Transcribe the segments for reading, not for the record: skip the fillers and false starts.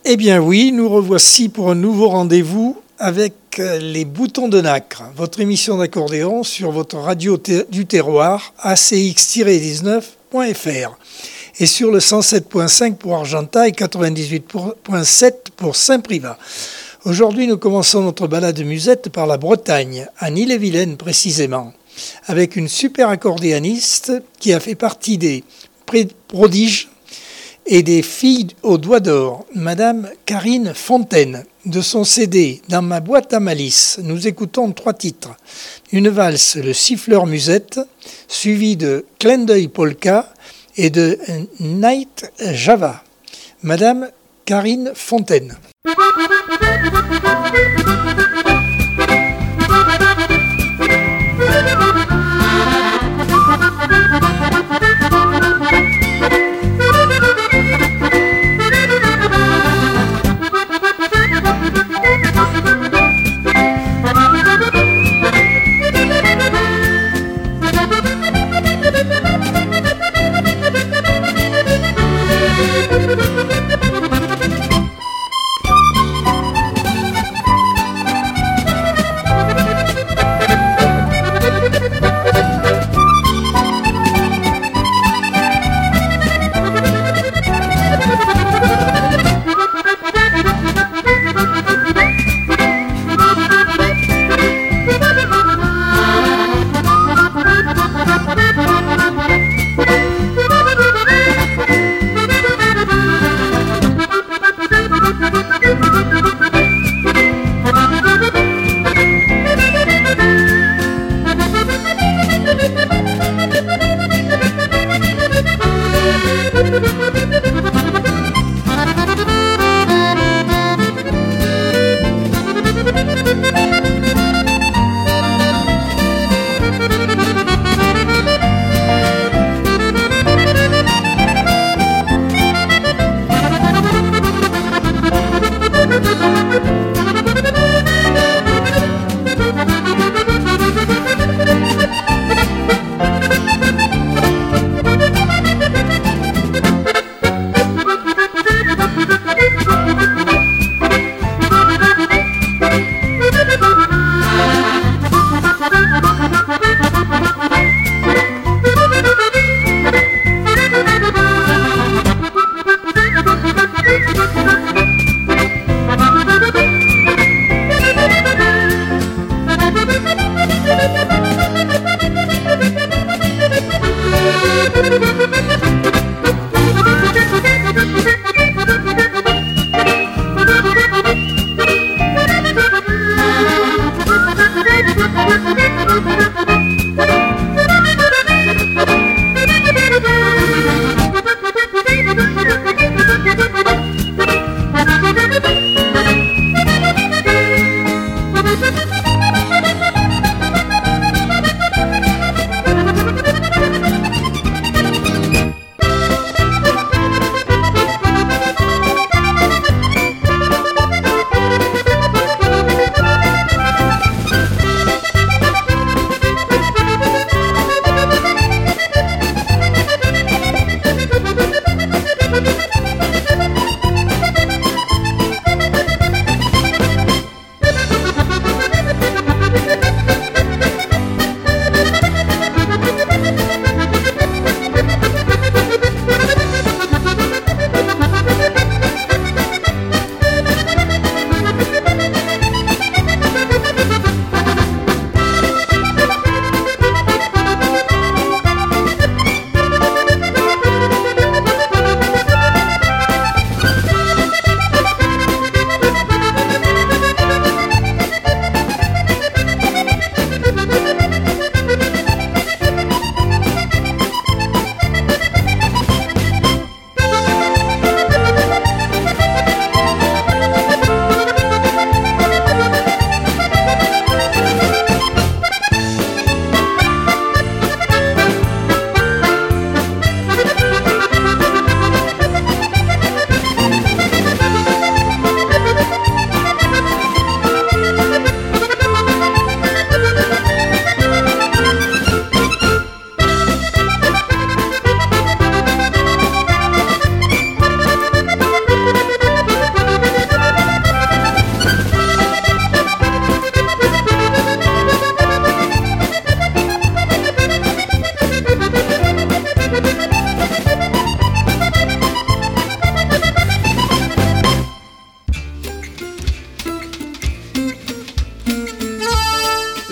Eh bien oui, nous revoici pour un nouveau rendez-vous avec les boutons de nacre, votre émission d'accordéon sur votre radio du terroir ACX-19.fr et sur le 107.5 pour Argenta et 98.7 pour Saint-Privat. Aujourd'hui, nous commençons notre balade musette par la Bretagne, à Ille-et-Vilaine précisément, avec une super accordéoniste qui a fait partie des prodiges et des filles aux doigts d'or, Madame Karine Fontaine. De son CD « Dans ma boîte à malice », nous écoutons 3 titres. Une valse, le siffleur musette, suivi de Clin d'œil polka et de Night Java. Madame Karine Fontaine.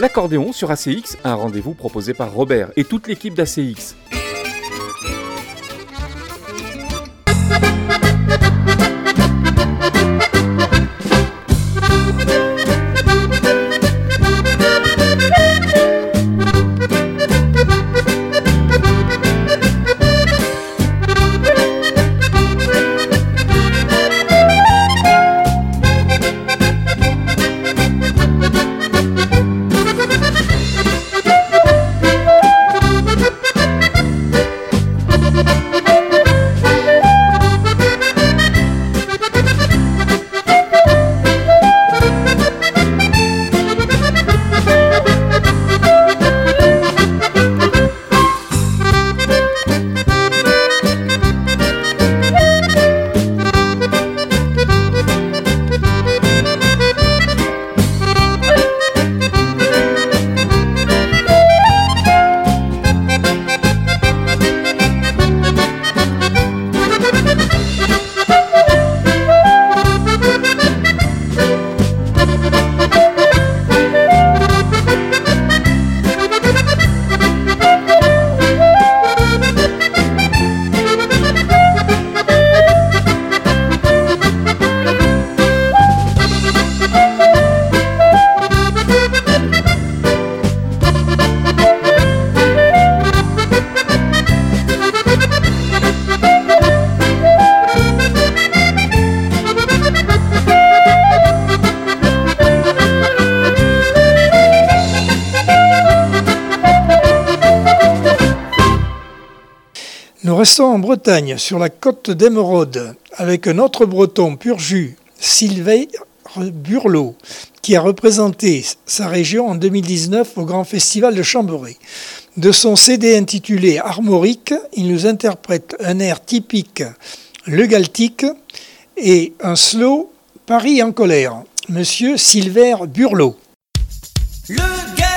L'accordéon sur ACX, un rendez-vous proposé par Robert et toute l'équipe d'ACX. Nous restons en Bretagne, sur la côte d'Émeraude, avec un autre breton pur jus, Sylvain Burlot, qui a représenté sa région en 2019 au Grand Festival de Chambéry. De son CD intitulé Armorique, il nous interprète un air typique Le Galtique et un slow Paris en colère. Monsieur Sylvain Burlot. Le Galtique.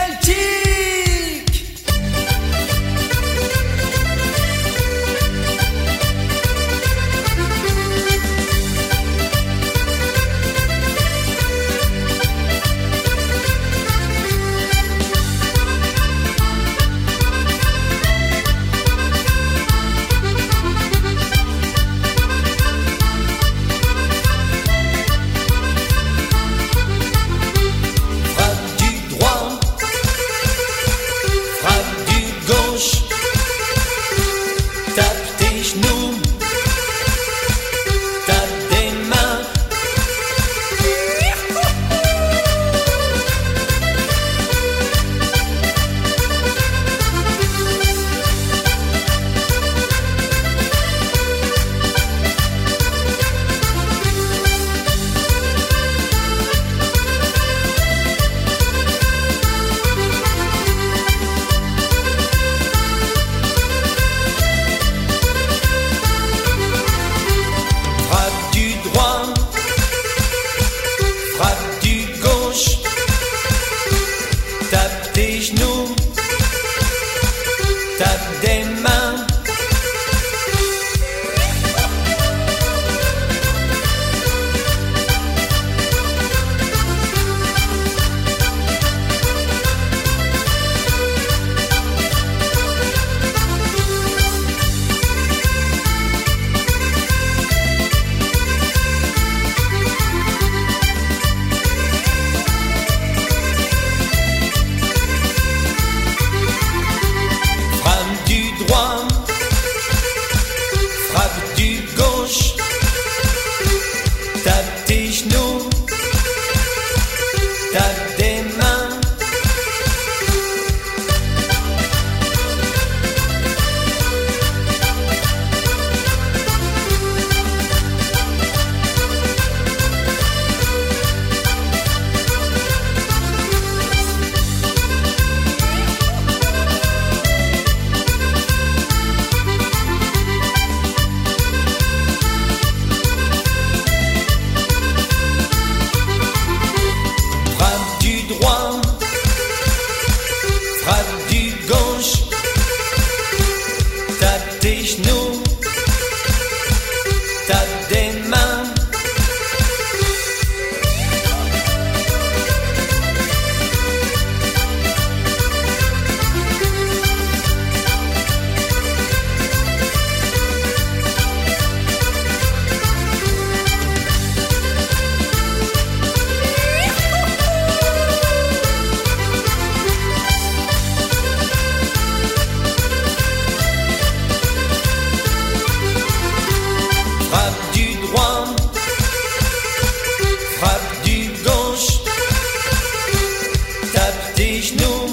genoux,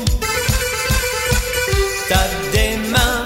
tape des mains.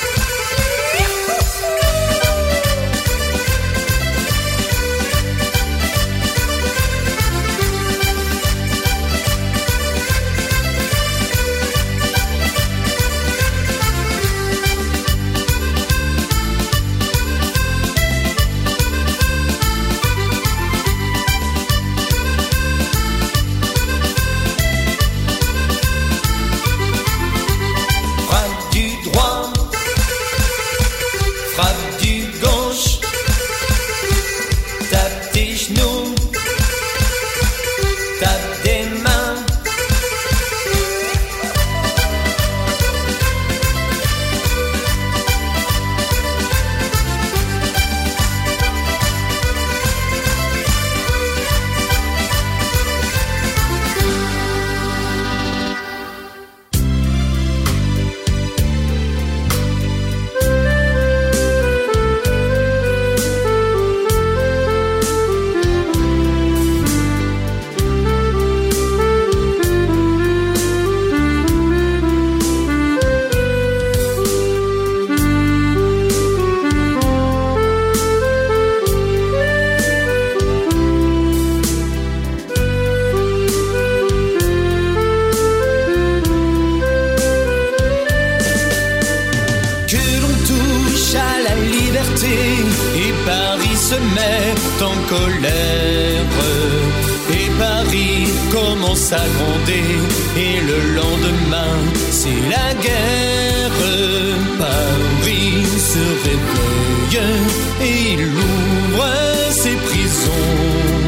Et Paris se met en colère. Et Paris commence à gronder. Et le lendemain, c'est la guerre. Paris se réveille et il ouvre ses prisons.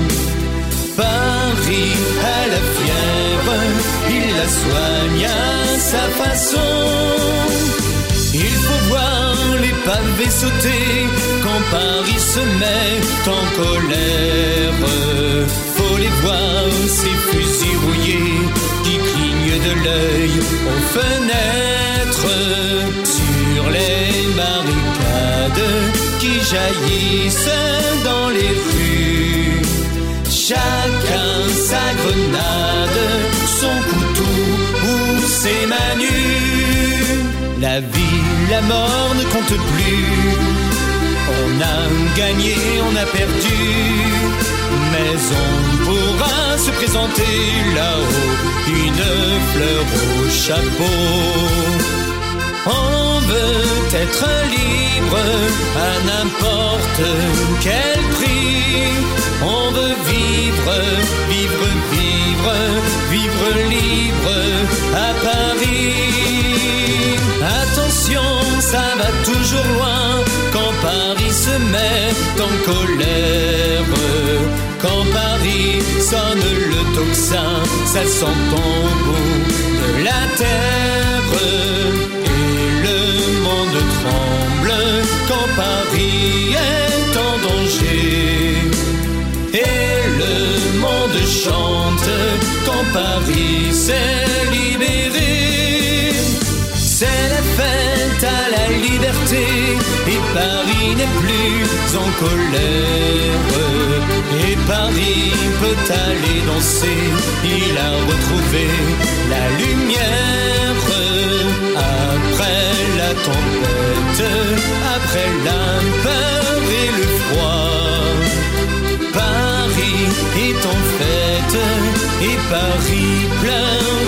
Paris a la fièvre, il la soigne à sa façon. Il faut voir les pavés sauter quand Paris se met en colère. Faut les voir, ces fusils rouillés qui clignent de l'œil aux fenêtres. Sur les barricades qui jaillissent dans les rues. Chacun sa grenade, son couteau ou ses manus. La vie, la mort ne compte plus. On a gagné, on a perdu. Mais on pourra se présenter là-haut, une fleur au chapeau. On veut être libre à n'importe quel prix. On veut vivre, vivre, vivre, vivre libre à Paris. Attention, ça va toujours loin quand Paris se met en colère. Quand Paris sonne le tocsin, ça sent bon bout de la terre. Et le monde tremble quand Paris est en danger. Et le monde chante quand Paris s'est libéré. C'est la fête à la liberté et Paris n'est plus en colère. Et Paris peut aller danser, il a retrouvé la lumière. Après la tempête, après la peur et le froid, Paris est en fête et Paris pleure